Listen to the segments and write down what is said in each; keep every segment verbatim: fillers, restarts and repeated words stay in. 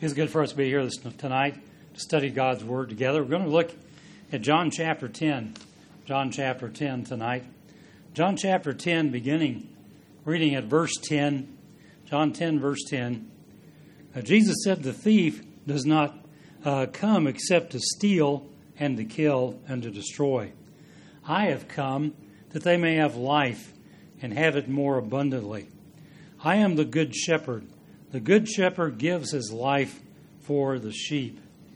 It's good for us to be here this, tonight to study God's Word together. We're going to look at John chapter ten. John chapter ten tonight. John chapter ten, beginning, reading at verse ten. John ten, verse ten. Uh, Jesus said, "The thief does not uh, come except to steal and to kill and to destroy. I have come that they may have life and have it more abundantly. I am the good shepherd. The good shepherd gives his life for the sheep."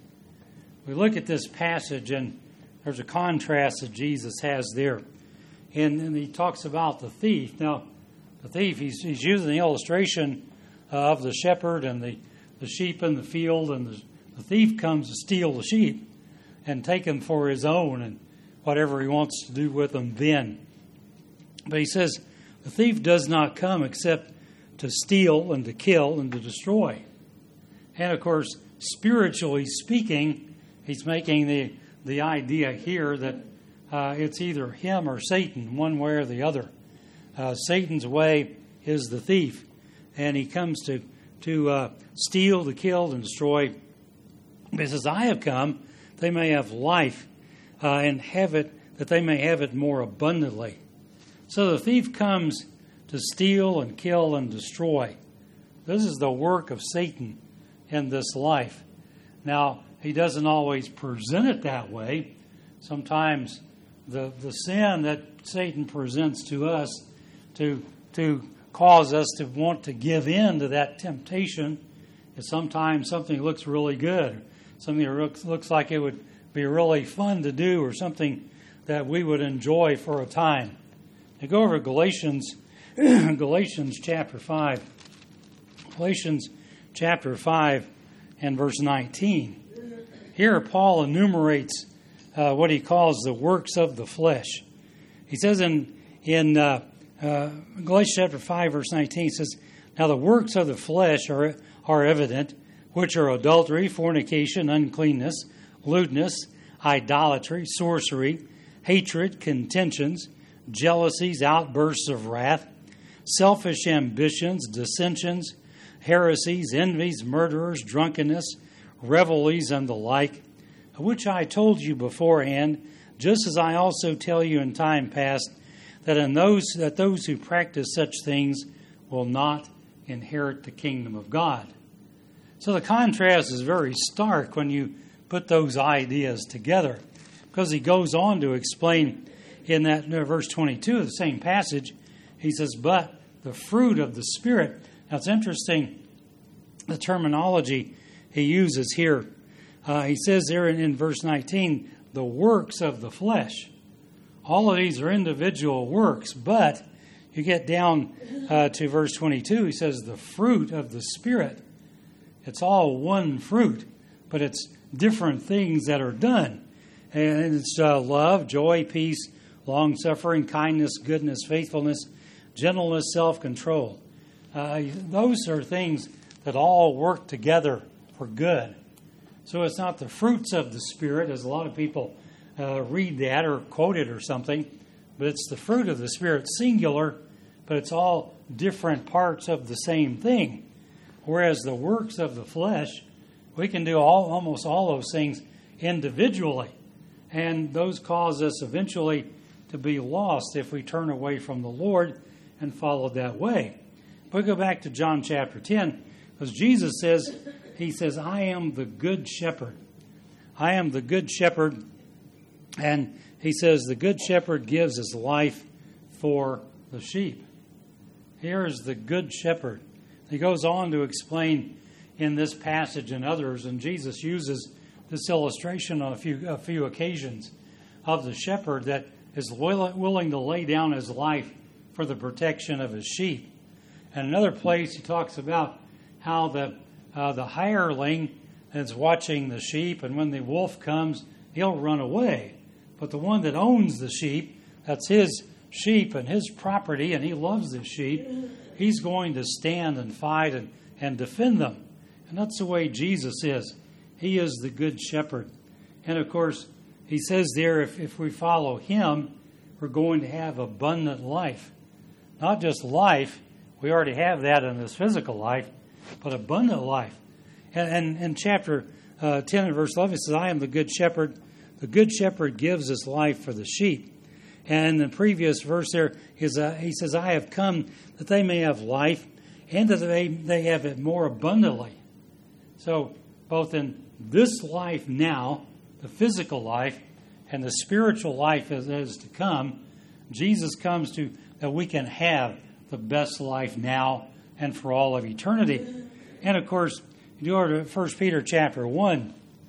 We look at this passage, and there's a contrast that Jesus has there. And, and he talks about the thief. Now, the thief, he's, he's using the illustration uh, of the shepherd and the, the sheep in the field, and the, the thief comes to steal the sheep and take them for his own and whatever he wants to do with them then. But he says, the thief does not come except to steal and to kill and to destroy. And of course, spiritually speaking, he's making the, the idea here that uh, it's either him or Satan, one way or the other. Uh, Satan's way is the thief, and he comes to, to uh, steal, to kill, and destroy. But he says, I have come they may have life uh, and have it, that they may have it more abundantly. So the thief comes to steal and kill and destroy. This is the work of Satan in this life. Now, he doesn't always present it that way. Sometimes the, the sin that Satan presents to us to, to cause us to want to give in to that temptation is sometimes something that looks really good, something that looks, looks like it would be really fun to do, or something that we would enjoy for a time. Now go over to Galatians, Galatians chapter five. Galatians chapter five and verse nineteen. Here Paul enumerates uh, what he calls the works of the flesh. He says in, in uh, uh, Galatians chapter five, verse nineteen, he says, "Now the works of the flesh are, are evident, which are adultery, fornication, uncleanness, lewdness, idolatry, sorcery, hatred, contentions, jealousies, outbursts of wrath, selfish ambitions, dissensions, heresies, envies, murderers, drunkenness, revelries, and the like, which I told you beforehand, just as I also tell you in time past, that in those that those who practice such things will not inherit the kingdom of God." So the contrast is very stark when you put those ideas together, because he goes on to explain in that verse twenty-two of the same passage. He says, "But the fruit of the Spirit." Now it's interesting, the terminology he uses here. Uh, he says there in, in verse nineteen, the works of the flesh. All of these are individual works, but you get down uh, to verse twenty-two, he says the fruit of the Spirit. It's all one fruit, but it's different things that are done. And it's uh, love, joy, peace, long-suffering, kindness, goodness, faithfulness, gentleness, self-control. Uh, those are things that all work together for good. So it's not the fruits of the Spirit, as a lot of people uh, read that or quote it or something, but it's the fruit of the Spirit, singular, but it's all different parts of the same thing. Whereas the works of the flesh, we can do all, almost all those things individually. And those cause us eventually to be lost if we turn away from the Lord and follow that way. But we go back to John chapter ten, because Jesus says, he says, "I am the good shepherd." I am the good shepherd. And he says, the good shepherd gives his life for the sheep. Here is the good shepherd. He goes on to explain in this passage and others, and Jesus uses this illustration on a few, a few occasions of the shepherd that is willing to lay down his life for the protection of his sheep. And another place he talks about how the uh, the hireling is watching the sheep, and when the wolf comes, he'll run away. But the one that owns the sheep, that's his sheep and his property, and he loves the sheep, he's going to stand and fight and, and defend them. And that's the way Jesus is. He is the good shepherd. And of course, he says there, if, if we follow him, we're going to have abundant life. Not just life, we already have that in this physical life, but abundant life. And, and, and chapter uh, ten and verse eleven, it says, I am the good shepherd. The good shepherd gives his life for the sheep. And the previous verse there is, uh, he says, I have come that they may have life and that they, they have it more abundantly. So both in this life now, the physical life, and the spiritual life that is to come, Jesus comes to that we can have the best life now and for all of eternity. And of course, you go to First Peter chapter one.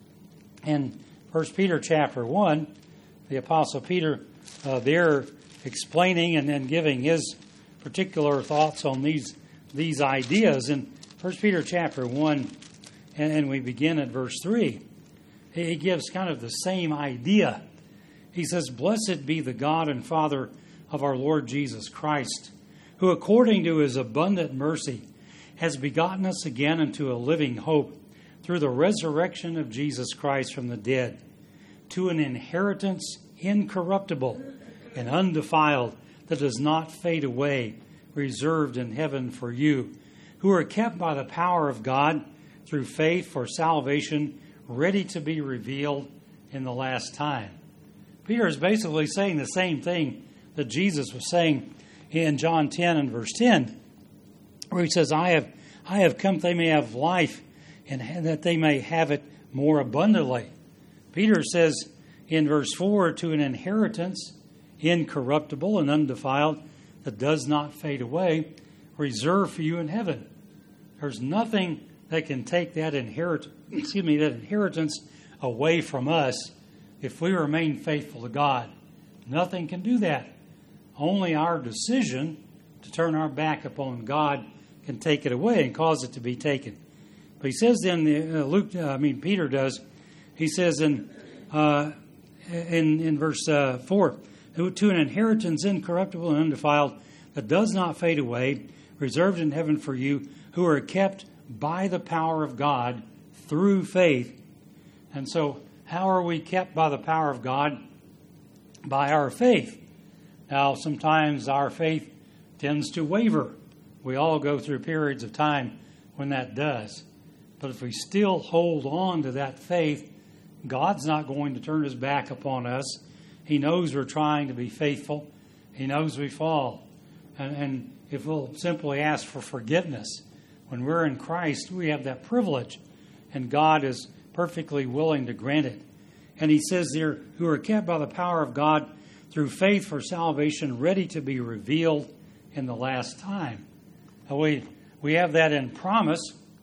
In First Peter chapter one, the Apostle Peter uh, there explaining and then giving his particular thoughts on these these ideas. In First Peter chapter one, and, and we begin at verse three, he gives kind of the same idea. He says, Blessed be the God and Father of our Lord Jesus Christ, who according to his abundant mercy has begotten us again into a living hope through the resurrection of Jesus Christ from the dead, to an inheritance incorruptible and undefiled that does not fade away, reserved in heaven for you, who are kept by the power of God through faith for salvation, ready to be revealed in the last time. Peter is basically saying the same thing that Jesus was saying in John ten and verse ten, where he says, I have I have come that they may have life and that they may have it more abundantly. Peter says in verse four, to an inheritance incorruptible and undefiled that does not fade away, reserved for you in heaven. There's nothing that can take that inherit, excuse me, that inheritance away from us if we remain faithful to God. Nothing can do that. Only our decision to turn our back upon God can take it away and cause it to be taken. But he says then, uh, Luke, uh, I mean Peter does, he says in uh, in, in verse uh, four, to an inheritance incorruptible and undefiled that does not fade away, reserved in heaven for you, who are kept by the power of God through faith. And so, how are we kept by the power of God? By our faith. Now, sometimes our faith tends to waver. We all go through periods of time when that does. But if we still hold on to that faith, God's not going to turn his back upon us. He knows we're trying to be faithful. He knows we fall. And, and if we'll simply ask for forgiveness, when we're in Christ, we have that privilege. And God is perfectly willing to grant it. And he says there, who are kept by the power of God through faith for salvation, ready to be revealed in the last time. Now we, we have that in promise,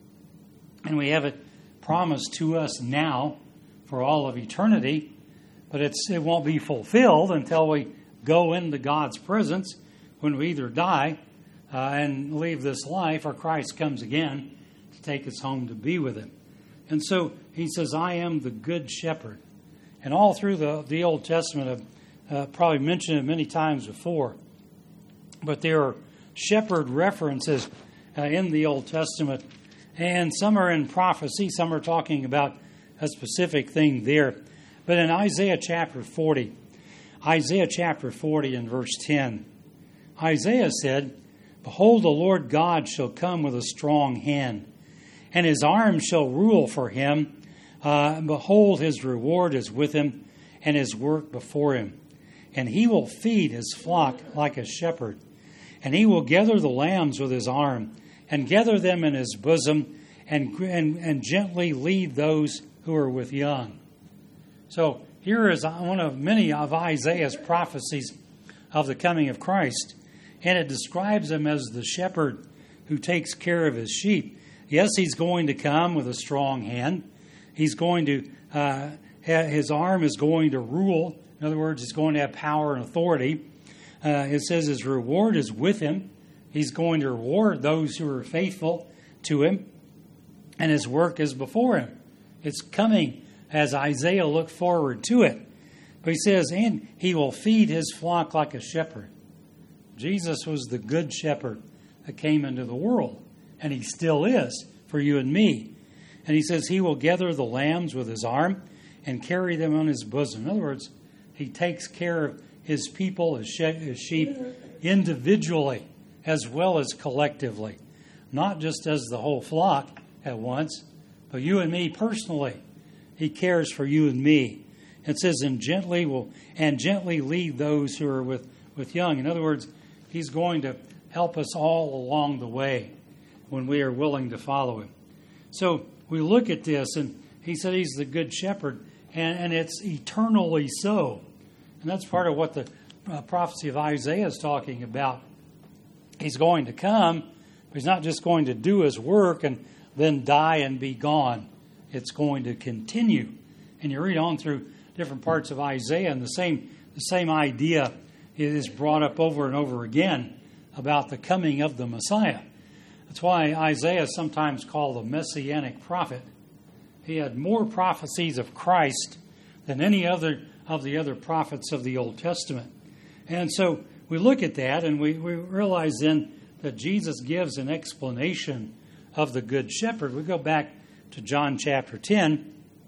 and we have it promised to us now for all of eternity, but it's, it won't be fulfilled until we go into God's presence when we either die uh, and leave this life, or Christ comes again to take us home to be with him. And so he says, I am the good shepherd. And all through the, the Old Testament, I've uh, probably mentioned it many times before, but there are shepherd references uh, in the Old Testament, and some are in prophecy, some are talking about a specific thing there. But in Isaiah chapter forty, Isaiah chapter forty and verse ten, Isaiah said, Behold, the Lord God shall come with a strong hand, and his arm shall rule for him. Uh, behold, his reward is with him, and his work before him. And he will feed his flock like a shepherd. And he will gather the lambs with his arm, and gather them in his bosom, and, and, and gently lead those who are with young. So here is one of many of Isaiah's prophecies of the coming of Christ. And it describes him as the shepherd who takes care of his sheep. Yes, he's going to come with a strong hand. He's going to, uh, his arm is going to rule. In other words, he's going to have power and authority. Uh, it says his reward is with him. He's going to reward those who are faithful to him. And his work is before him. It's coming as Isaiah looked forward to it. But he says, and he will feed his flock like a shepherd. Jesus was the good shepherd that came into the world. And he still is for you and me. And he says he will gather the lambs with his arm and carry them on his bosom. In other words, he takes care of his people, his sheep, individually as well as collectively. Not just as the whole flock at once, but you and me personally. He cares for you and me. It says, and gently will and gently lead those who are with, with young. In other words, He's going to help us all along the way when we are willing to follow Him. So we look at this, and He said He's the good shepherd, and, and it's eternally so. And that's part of what the uh, prophecy of Isaiah is talking about. He's going to come, but He's not just going to do His work and then die and be gone. It's going to continue. And you read on through different parts of Isaiah, and the same the same idea is brought up over and over again about the coming of the Messiah. That's why Isaiah is sometimes called a messianic prophet. He had more prophecies of Christ than any other of the other prophets of the Old Testament. And so we look at that, and we, we realize then that Jesus gives an explanation of the Good Shepherd. We go back to John chapter ten.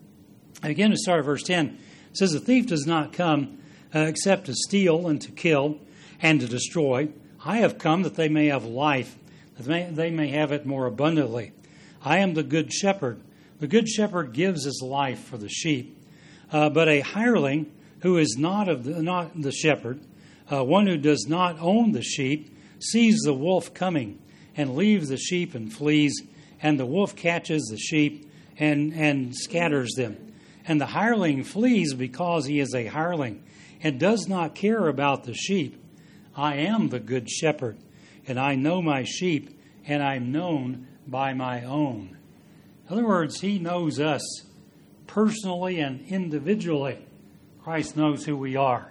And again, to start at verse ten. It says, the thief does not come uh, except to steal and to kill and to destroy. I have come that they may have life, that may, they may have it more abundantly. I am the good shepherd. The good shepherd gives his life for the sheep. Uh, but a hireling who is not of the, not the shepherd, uh, one who does not own the sheep, sees the wolf coming and leaves the sheep and flees, and the wolf catches the sheep and, and scatters them. And the hireling flees because he is a hireling and does not care about the sheep. I am the good shepherd, and I know my sheep, and I'm known by my own. In other words, He knows us personally and individually. Christ knows who we are.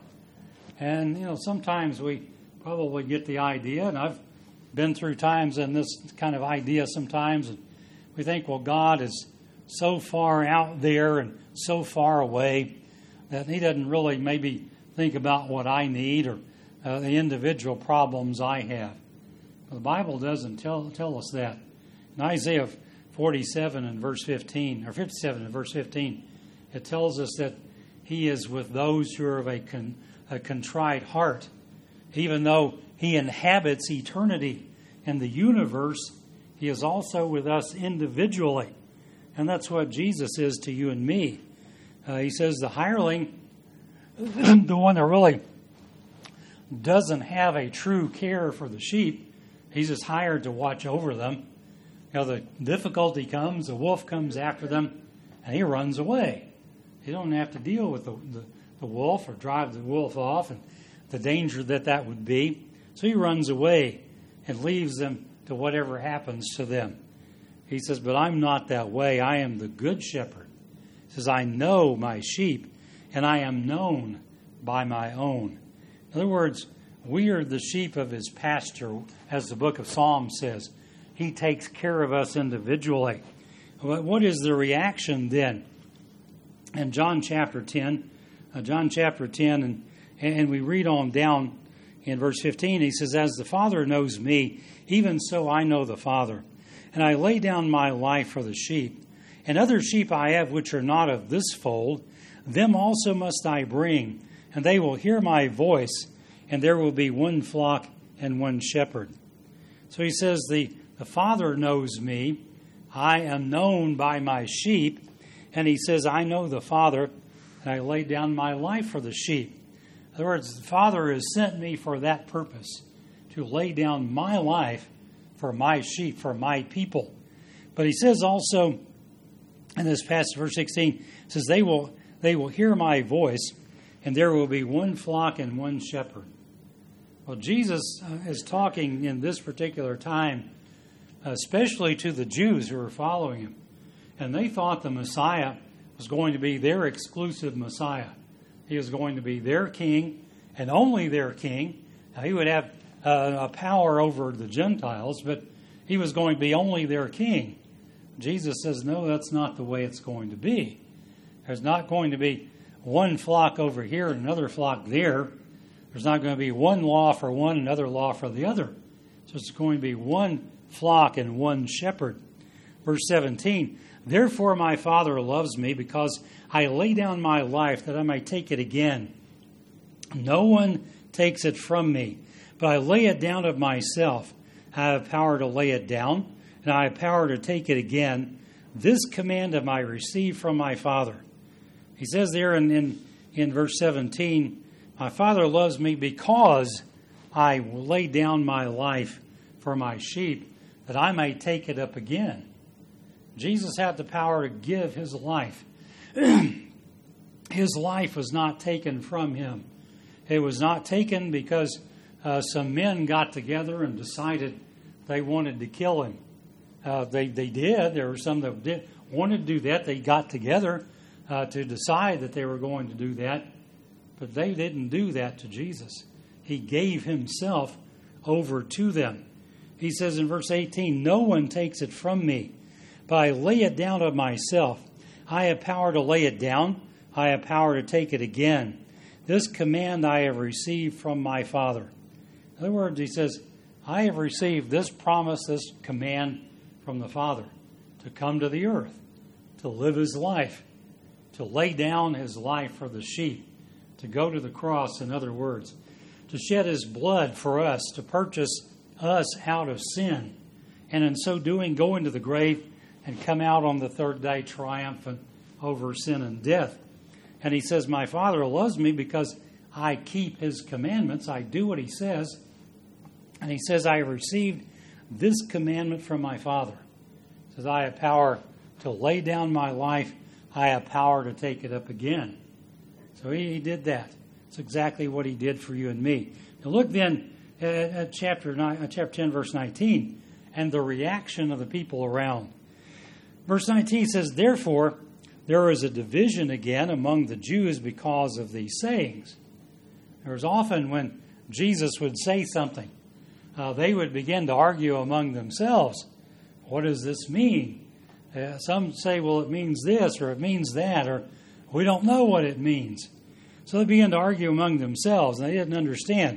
And, you know, sometimes we probably get the idea, and I've been through times in this kind of idea sometimes, and we think, well, God is so far out there and so far away that He doesn't really maybe think about what I need or uh, the individual problems I have. But the Bible doesn't tell tell us that. In Isaiah forty-seven and verse fifteen, or fifty-seven and verse fifteen, it tells us that He is with those who are of a, con, a contrite heart. Even though He inhabits eternity and the universe, He is also with us individually. And that's what Jesus is to you and me. Uh, he says the hireling, the one that really doesn't have a true care for the sheep, he's just hired to watch over them. You know, the difficulty comes, the wolf comes after them, and he runs away. You don't have to deal with the, the, the wolf or drive the wolf off and the danger that that would be. So he runs away and leaves them to whatever happens to them. He says, but I'm not that way. I am the good shepherd. He says, I know my sheep, and I am known by my own. In other words, we are the sheep of His pasture, as the book of Psalms says. He takes care of us individually. What is the reaction then? In John chapter ten, uh, John chapter ten, and, and we read on down in verse fifteen, He says, as the Father knows me, even so I know the Father. And I lay down my life for the sheep. And other sheep I have which are not of this fold, them also must I bring, and they will hear my voice, and there will be one flock and one shepherd. So He says, the, the Father knows me, I am known by my sheep, and He says, I know the Father, and I lay down my life for the sheep. In other words, the Father has sent me for that purpose, to lay down my life for my sheep, for my people. But He says also in this passage, verse sixteen, it says, they will they will hear my voice, and there will be one flock and one shepherd. Well, Jesus is talking in this particular time, especially to the Jews who were following Him. And they thought the Messiah was going to be their exclusive Messiah. He was going to be their king, and only their king. Now, He would have Uh, a power over the Gentiles, but He was going to be only their king. Jesus says, no, that's not the way it's going to be. There's not going to be one flock over here and another flock there. There's not going to be one law for one, another law for the other. So it's going to be one flock and one shepherd. Verse seventeen, therefore my Father loves me, because I lay down my life that I may take it again. No one takes it from me, but I lay it down of myself. I have power to lay it down, and I have power to take it again. This command have I received from my Father. He says there in, in, in verse seventeen, my Father loves me because I will lay down my life for my sheep, that I may take it up again. Jesus had the power to give his life. His life was not taken from him. It was not taken because uh, some men got together and decided they wanted to kill him. Uh, they, they did. There were some that did, wanted to do that. They got together uh, to decide that they were going to do that. But they didn't do that to Jesus. He gave himself over to them. He says in verse eighteen, no one takes it from me, but I lay it down of myself. I have power to lay it down. I have power to take it again. This command I have received from my Father. In other words, he says, I have received this promise, this command from the Father to come to the earth, to live his life, to lay down his life for the sheep, to go to the cross, in other words, to shed his blood for us, to purchase us out of sin, and in so doing go into the grave and come out on the third day triumphant over sin and death. And he says, my Father loves me because I keep his commandments. I do what he says. And he says, I have received this commandment from my Father. He says, I have power to lay down my life. I have power to take it up again. So he, he did that. It's exactly what he did for you and me. Now look then at, at chapter nine, uh, chapter ten, verse nineteen, and the reaction of the people around. Verse nineteen says, therefore, there is a division again among the Jews because of these sayings. There was often when Jesus would say something, uh, they would begin to argue among themselves. What does this mean? Uh, some say, well, it means this, or it means that, or we don't know what it means. So they began to argue among themselves, and they didn't understand.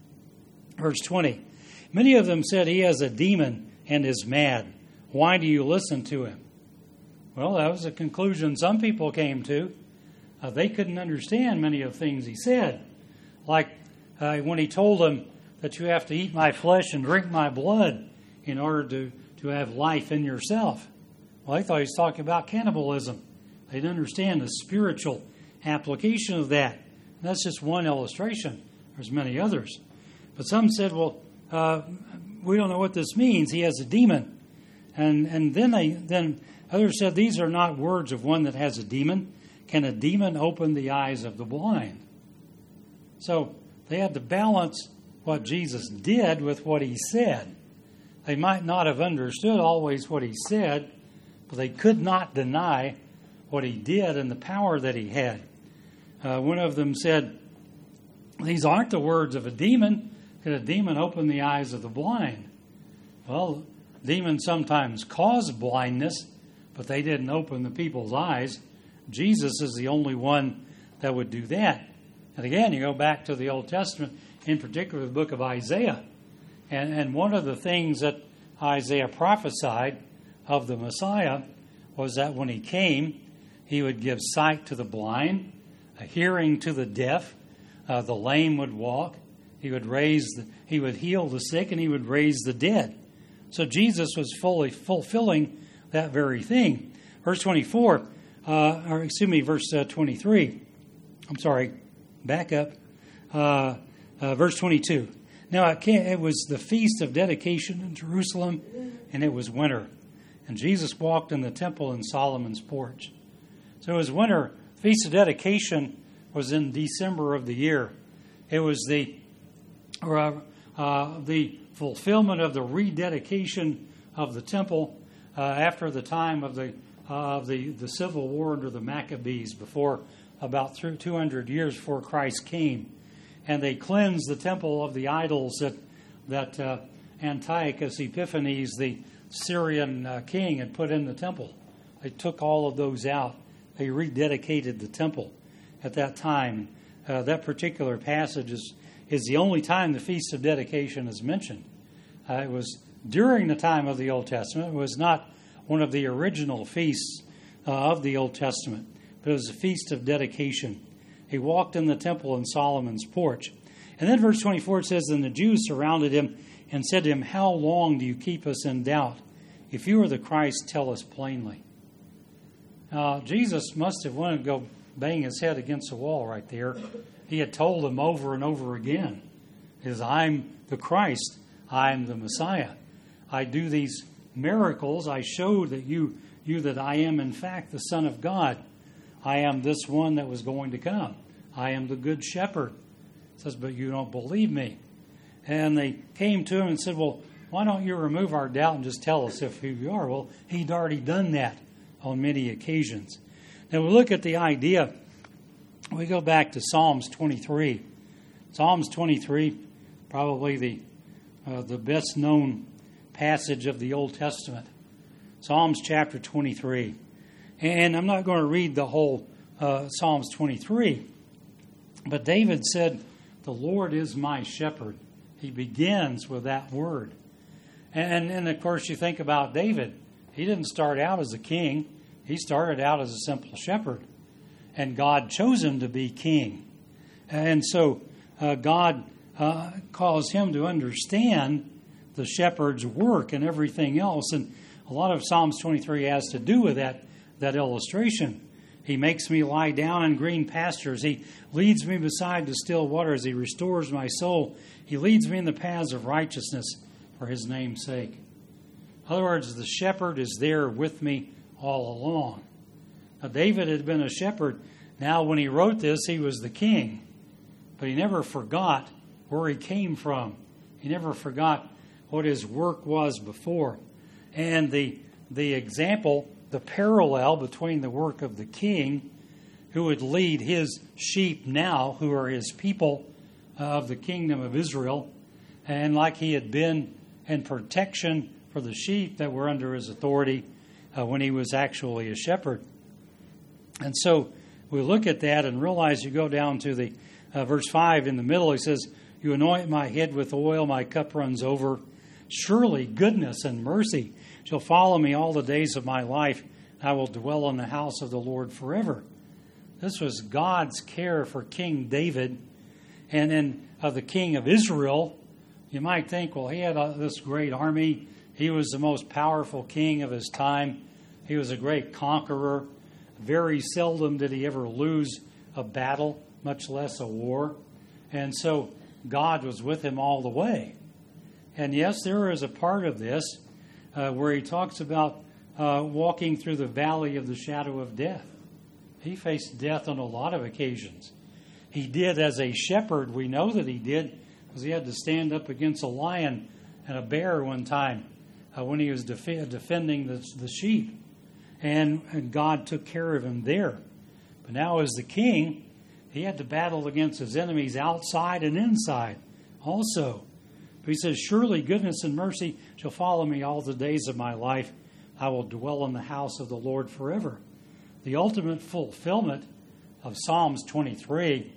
Verse twenty, many of them said, he has a demon and is mad. Why do you listen to him? Well, that was a conclusion some people came to. Uh, they couldn't understand many of the things he said. Like uh, when he told them that you have to eat my flesh and drink my blood in order to, to have life in yourself. Well, they thought he was talking about cannibalism. They didn't understand the spiritual application of that. And that's just one illustration. There's many others. But some said, well, uh, we don't know what this means. He has a demon. And and then they then others said, these are not words of one that has a demon. Can a demon open the eyes of the blind? So they had to balance what Jesus did with what he said. They might not have understood always what he said, but they could not deny what he did and the power that he had. Uh, one of them said, these aren't the words of a demon. Can a demon open the eyes of the blind? Well, demons sometimes cause blindness, but they didn't open the people's eyes. Jesus is the only one that would do that. And again, you go back to the Old Testament, in particular the book of Isaiah. And, and one of the things that Isaiah prophesied of the Messiah was that when he came, he would give sight to the blind, a hearing to the deaf, uh, the lame would walk, he would raise, the, he would heal the sick, and he would raise the dead. So Jesus was fully fulfilling that very thing. Verse twenty-four, uh, or excuse me, verse uh, twenty-three. I'm sorry, back up. Uh, uh, verse twenty-two. Now it, can't, it was the feast of dedication in Jerusalem, and it was winter. And Jesus walked in the temple in Solomon's porch. So it was winter. Feast of dedication was in December of the year. It was the or, uh, uh, the fulfillment of the rededication of the temple uh, after the time of the uh, of the, the civil war under the Maccabees, before about two hundred years before Christ came. And they cleansed the temple of the idols that that uh, Antiochus Epiphanes, the Syrian uh, king, had put in the temple. They took all of those out. They rededicated the temple at that time. Uh, that particular passage is, is the only time the Feast of Dedication is mentioned. Uh, it was during the time of the Old Testament. It was not one of the original feasts uh, of the Old Testament, but it was a Feast of Dedication. He walked in the temple in Solomon's porch. And then verse twenty-four says, and the Jews surrounded him and said to him, how long do you keep us in doubt? If you are the Christ, tell us plainly. Uh, Jesus must have wanted to go bang his head against the wall right there. He had told them over and over again, is I'm the Christ, I'm the Messiah. I do these miracles. I show that you, you that I am in fact the Son of God. I am this one that was going to come. I am the good shepherd. He says, but you don't believe me. And they came to him and said, well, why don't you remove our doubt and just tell us if who you are? Well, he'd already done that on many occasions. Now we look at the idea. We go back to Psalms twenty-three. Psalms twenty-three, probably the uh, the best known passage of the Old Testament. Psalms chapter twenty-three. And I'm not going to read the whole uh, Psalms twenty-three, but David said, the Lord is my shepherd. He begins with that word. And, and of course, you think about David. He didn't start out as a king. He started out as a simple shepherd. And God chose him to be king. And so uh, God uh, caused him to understand the shepherd's work and everything else. And a lot of Psalms twenty-three has to do with that, that illustration. He makes me lie down in green pastures. He leads me beside the still waters. He restores my soul. He leads me in the paths of righteousness for his name's sake. In other words, the shepherd is there with me all along. Now, David had been a shepherd. Now, when he wrote this, he was the king. But he never forgot where he came from. He never forgot what his work was before. And the, the example, the parallel between the work of the king, who would lead his sheep now, who are his people of the kingdom of Israel, and like he had been in protection for the sheep that were under his authority uh, when he was actually a shepherd. And so we look at that and realize, you go down to the uh, verse five in the middle, he says, you anoint my head with oil, my cup runs over. Surely goodness and mercy shall follow me all the days of my life. I will dwell in the house of the Lord forever. This was God's care for King David. And then of the king of Israel, you might think, well, he had a, this great army. He was the most powerful king of his time. He was a great conqueror. Very seldom did he ever lose a battle, much less a war. And so God was with him all the way. And yes, there is a part of this uh, where he talks about uh, walking through the valley of the shadow of death. He faced death on a lot of occasions. He did as a shepherd. We know that he did, because he had to stand up against a lion and a bear one time uh, when he was def- defending the, the sheep. And, and God took care of him there. But now as the king, he had to battle against his enemies outside and inside also. But he says, surely goodness and mercy shall follow me all the days of my life. I will dwell in the house of the Lord forever. The ultimate fulfillment of Psalms twenty-three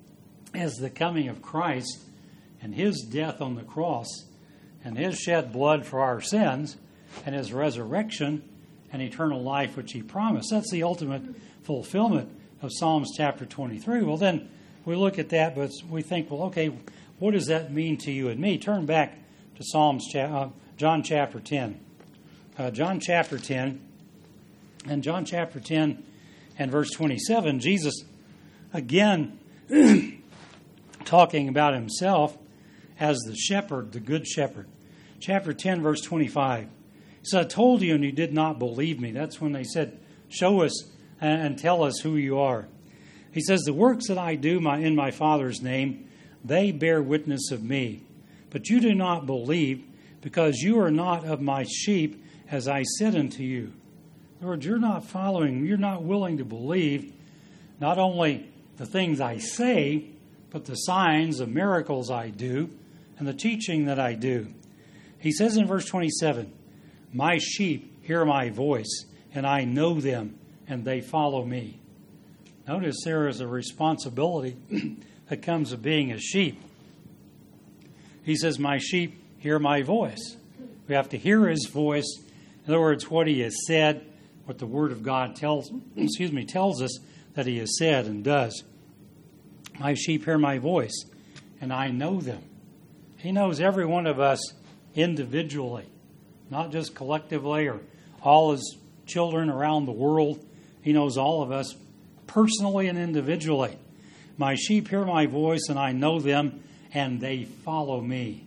is the coming of Christ and his death on the cross and his shed blood for our sins and his resurrection and eternal life which he promised. That's the ultimate fulfillment of Psalms chapter twenty-three. Well, then we look at that, but we think, well, okay, what does that mean to you and me? Turn back to Psalms, uh, John chapter ten. Uh, John chapter ten, and John chapter ten and verse twenty-seven, Jesus again talking about himself as the shepherd, the good shepherd. Chapter ten, verse twenty-five. He said, I told you and you did not believe me. That's when they said, show us and tell us who you are. He says, the works that I do my, in my Father's name, they bear witness of me. But you do not believe, because you are not of my sheep, as I said unto you. In other words, you're not following, you're not willing to believe not only the things I say, but the signs, the miracles I do, and the teaching that I do. He says in verse twenty-seven, my sheep hear my voice, and I know them, and they follow me. Notice there is a responsibility that comes of being a sheep. He says, my sheep hear my voice. We have to hear his voice. In other words, what he has said, what the Word of God tells, excuse me, tells us that he has said and does. My sheep hear my voice, and I know them. He knows every one of us individually, not just collectively or all his children around the world. He knows all of us personally and individually. My sheep hear my voice, and I know them, and they follow me.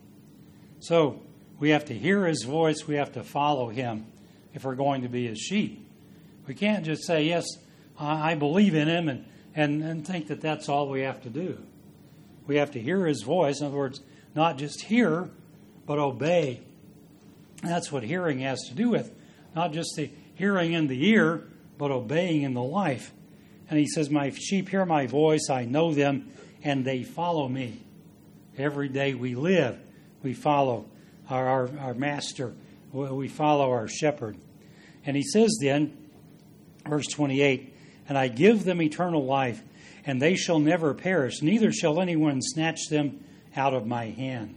So we have to hear his voice. We have to follow him if we're going to be his sheep. We can't just say, yes, I believe in him, and, and, and think that that's all we have to do. We have to hear his voice. In other words, not just hear, but obey. That's what hearing has to do with. Not just the hearing in the ear, but obeying in the life. And he says, my sheep hear my voice, I know them, and they follow me. Every day we live, we follow our, our, our master. We follow our shepherd. And he says then, verse twenty-eight, and I give them eternal life, and they shall never perish, neither shall anyone snatch them out of my hand.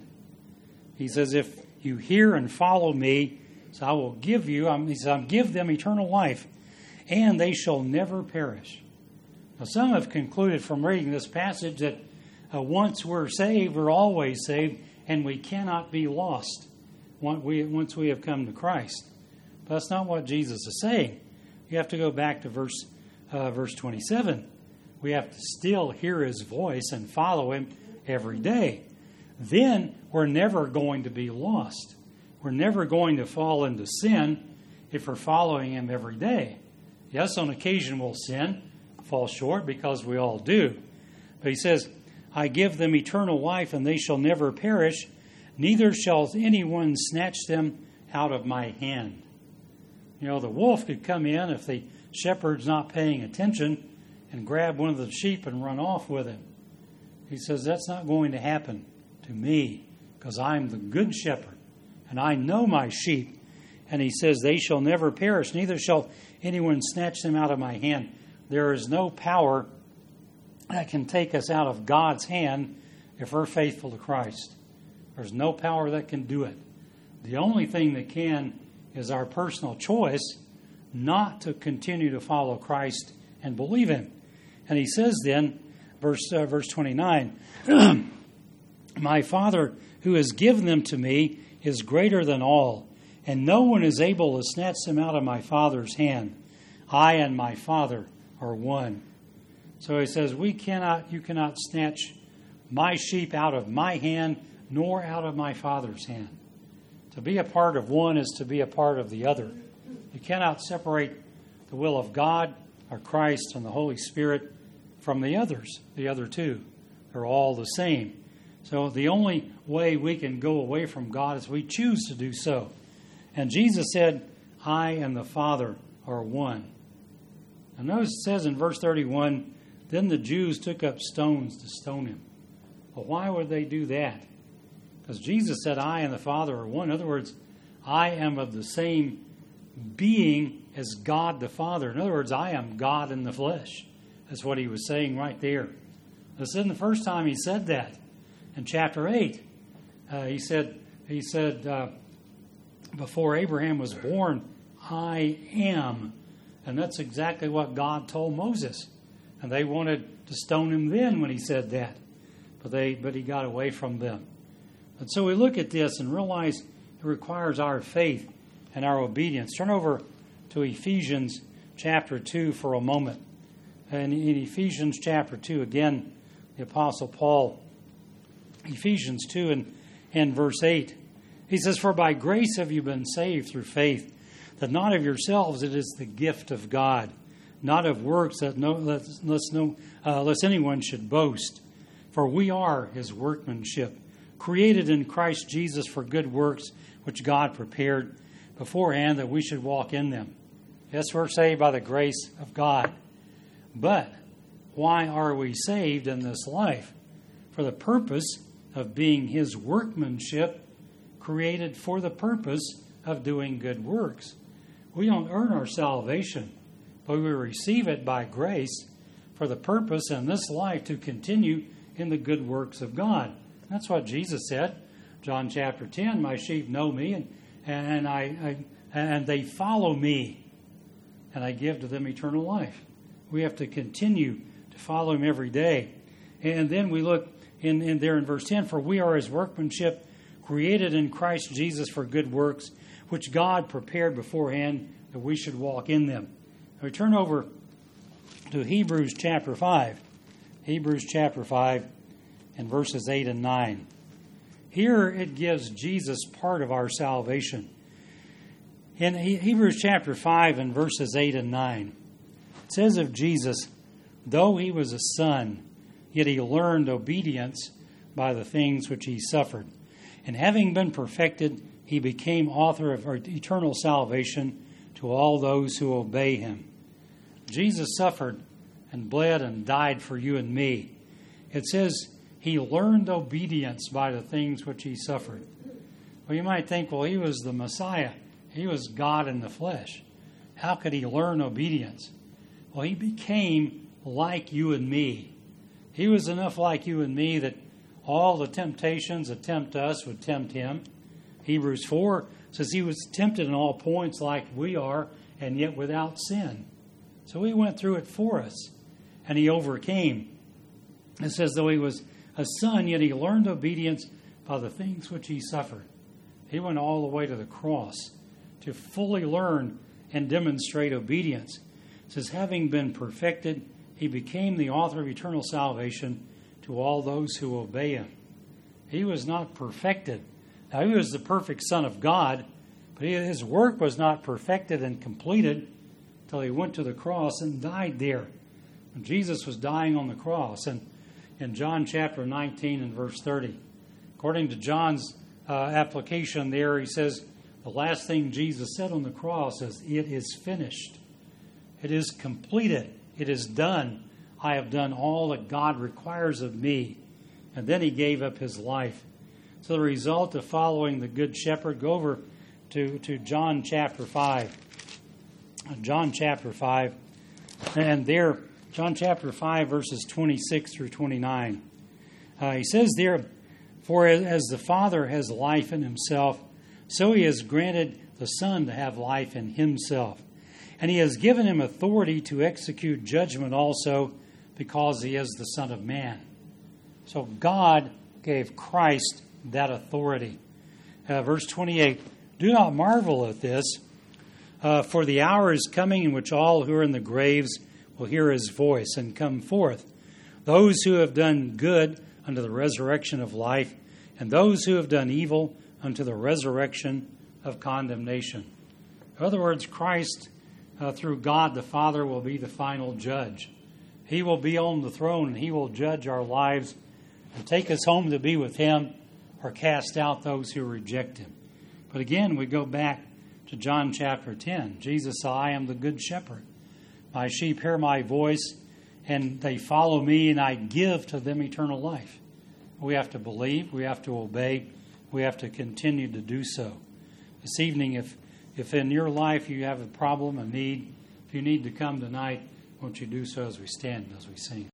He says, if you hear and follow me, so I will give you, he says, I'll give them eternal life, and they shall never perish. Now, some have concluded from reading this passage that uh, once we're saved, we're always saved, and we cannot be lost once we, once we have come to Christ. But that's not what Jesus is saying. You have to go back to verse uh, verse twenty-seven. We have to still hear his voice and follow him every day. Then we're never going to be lost. We're never going to fall into sin if we're following him every day. Yes, on occasion we'll sin, fall short, because we all do. But he says, I give them eternal life, and they shall never perish, neither shall anyone snatch them out of my hand. You know, the wolf could come in if the shepherd's not paying attention and grab one of the sheep and run off with him. He says, that's not going to happen to me, because I'm the good shepherd, and I know my sheep. And he says, they shall never perish, neither shall anyone snatch them out of my hand. There is no power that can take us out of God's hand if we're faithful to Christ. There's no power that can do it. The only thing that can is our personal choice not to continue to follow Christ and believe him. And he says then, verse uh, verse twenty-nine, my Father who has given them to me is greater than all, and no one is able to snatch them out of my Father's hand. I and my Father are one. So he says, we cannot, you cannot snatch my sheep out of my hand, nor out of my Father's hand. To be a part of one is to be a part of the other. You cannot separate the will of God or Christ and the Holy Spirit from the others, the other two. They're all the same. So the only way we can go away from God is we choose to do so. And Jesus said, I and the Father are one. And notice it says in verse thirty-one, then the Jews took up stones to stone him. Well, why would they do that? Because Jesus said, I and the Father are one. In other words, I am of the same being as God the Father. In other words, I am God in the flesh. That's what he was saying right there. This isn't the first time he said that. In chapter eight, uh, he said, he said, uh, before Abraham was born, I am. And that's exactly what God told Moses. And they wanted to stone him then when he said that. But they, but he got away from them. And so we look at this and realize it requires our faith and our obedience. Turn over to Ephesians chapter two for a moment. And in Ephesians chapter two, again, the Apostle Paul, Ephesians two and, and verse eight, he says, for by grace have you been saved through faith, that not of yourselves, it is the gift of God, not of works, that no, lest, no, uh, lest anyone should boast. For we are his workmanship, created in Christ Jesus for good works, which God prepared beforehand that we should walk in them. Yes, we're saved by the grace of God. But why are we saved in this life? For the purpose of being his workmanship, created for the purpose of doing good works. We don't earn our salvation, but we receive it by grace for the purpose in this life to continue in the good works of God. That's what Jesus said. John chapter ten, my sheep know me, and, and, I, I, and they follow me, and I give to them eternal life. We have to continue to follow him every day. And then we look in, in there in verse ten, for we are his workmanship, created in Christ Jesus for good works, which God prepared beforehand that we should walk in them. Now we turn over to Hebrews chapter five. Hebrews chapter five and verses eight and nine. Here it gives Jesus part of our salvation. In Hebrews chapter five and verses eight and nine, it says of Jesus, though he was a son, yet he learned obedience by the things which he suffered. And having been perfected, he became author of eternal salvation to all those who obey him. Jesus suffered and bled and died for you and me. It says he learned obedience by the things which he suffered. Well, you might think, well, he was the Messiah. He was God in the flesh. How could he learn obedience? Well, he became like you and me. He was enough like you and me that all the temptations that tempt us would tempt him. Hebrews four says he was tempted in all points like we are, and yet without sin. So he went through it for us, and he overcame. It says, though he was a son, yet he learned obedience by the things which he suffered. He went all the way to the cross to fully learn and demonstrate obedience. It says, having been perfected, he became the author of eternal salvation to all those who obey him. He was not perfected. Now, he was the perfect Son of God, but his work was not perfected and completed until he went to the cross and died there. When Jesus was dying on the cross. And in John chapter nineteen and verse thirty, according to John's uh, application there, he says, the last thing Jesus said on the cross is, it is finished. It is completed. It is done. I have done all that God requires of me. And then he gave up his life. So the result of following the Good Shepherd, go over to, to John chapter five. John chapter five. And there, John chapter five, verses twenty-six through twenty-nine. Uh, he says there, for as the Father has life in himself, so he has granted the Son to have life in himself. And he has given him authority to execute judgment also, because he is the Son of Man. So God gave Christ that authority. Uh, verse twenty-eight, do not marvel at this, uh, for the hour is coming in which all who are in the graves will hear his voice and come forth. Those who have done good unto the resurrection of life, and those who have done evil unto the resurrection of condemnation. In other words, Christ, uh, through God the Father, will be the final judge. He will be on the throne, and he will judge our lives and take us home to be with him, or cast out those who reject him. But again, we go back to John chapter ten. Jesus said, I am the good shepherd. My sheep hear my voice, and they follow me, and I give to them eternal life. We have to believe, we have to obey, we have to continue to do so. This evening, if, if in your life you have a problem, a need, if you need to come tonight, won't you do so as we stand, as we sing?